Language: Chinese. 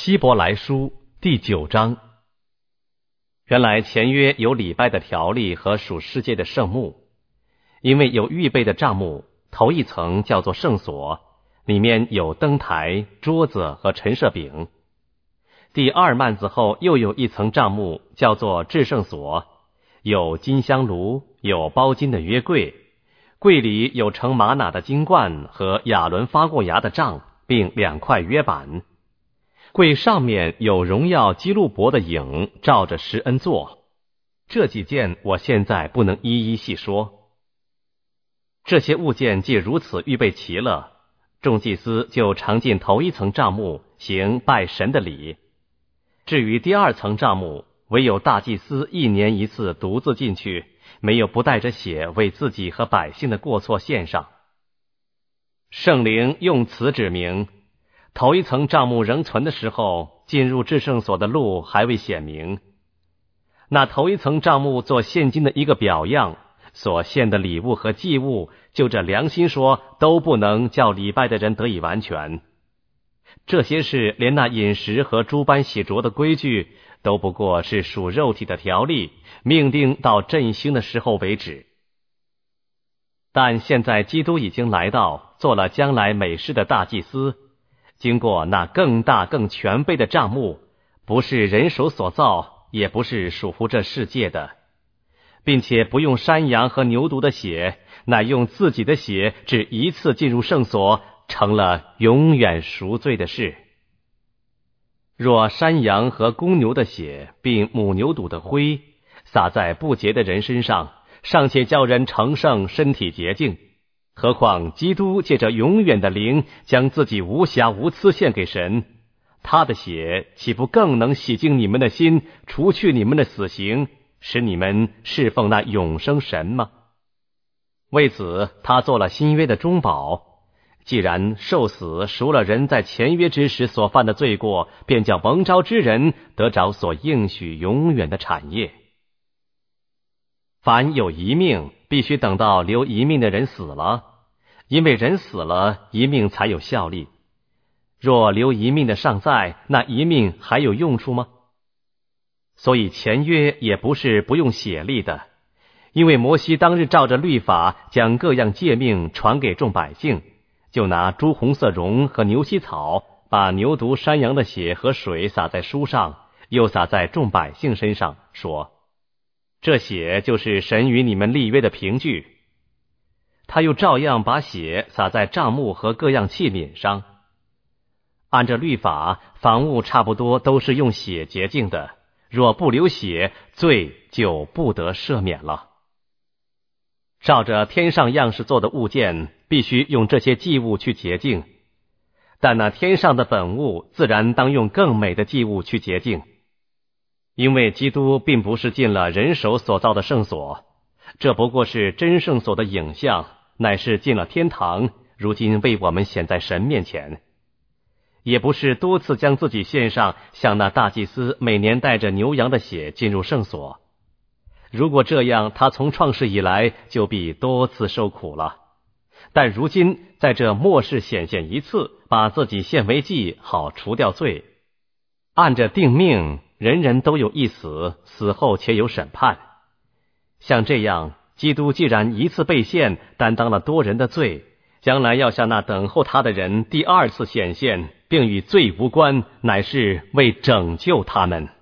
希伯来书第9章。原来前约有礼拜的条例和属世界的圣幕，因为有预备的帐幕，头一层叫做圣所，里面有灯台、桌子和陈设饼。第二幔子后又有一层帐幕，叫做至圣所，有金香炉，有包金的约柜，柜里有盛玛瑙的金罐和亚伦发过芽的杖，并2块约板。柜上面有荣耀基路伯的影，照着施恩座。这几件我现在不能一一细说。这些物件既如此预备齐了，众祭司就常进头一层帐幕，行拜神的礼。至于第二层帐幕，唯有大祭司1年1次独自进去，没有不带着血为自己和百姓的过错献上。圣灵用此指明，头一层帐幕仍存的时候，进入至圣所的路还未显明。那头一层帐幕做现今的一个表样，所献的礼物和祭物，就这良心说，都不能叫礼拜的人得以完全。这些事连那饮食和诸般洗濯的规矩，都不过是属肉体的条例，命定到振兴的时候为止。但现在基督已经来到，做了将来美事的大祭司，经过那更大更全备的帐幕，不是人手所造，也不是属乎这世界的，并且不用山羊和牛犊的血，乃用自己的血，只一次进入圣所，成了永远赎罪的事。若山羊和公牛的血，并母牛犊的灰，洒在不洁的人身上，尚且叫人成圣，身体洁净，何况基督借着永远的灵，将自己无瑕无疵献给神，他的血岂不更能洗净你们的心，除去你们的死刑，使你们侍奉那永生神吗？为此他做了新约的中保，既然受死赎了人在前约之时所犯的罪过，便叫蒙召之人得着所应许永远的产业。凡有一命，必须等到留一命的人死了，因为人死了，一命才有效力。若留一命的尚在，那一命还有用处吗？所以前约也不是不用血立的，因为摩西当日照着律法，将各样诫命传给众百姓，就拿朱红色绒和牛膝草，把牛犊山羊的血和水洒在书上，又洒在众百姓身上，说：这血就是神与你们立约的凭据。他又照样把血洒在帐幕和各样器皿上。按着律法，凡物差不多都是用血洁净的，若不流血，罪就不得赦免了。照着天上样式做的物件，必须用这些祭物去洁净，但那天上的本物自然当用更美的祭物去洁净。因为基督并不是进了人手所造的圣所，这不过是真圣所的影像，乃是进了天堂，如今为我们显在神面前。也不是多次将自己献上，像那大祭司每年带着牛羊的血进入圣所。如果这样，他从创世以来就必多次受苦了。但如今在这末世显现一次，把自己献为祭，好除掉罪。按着定命，人人都有一死，死后且有审判。像这样，基督既然一次被献，担当了多人的罪，将来要向那等候他的人第2次显现，并与罪无关，乃是为拯救他们。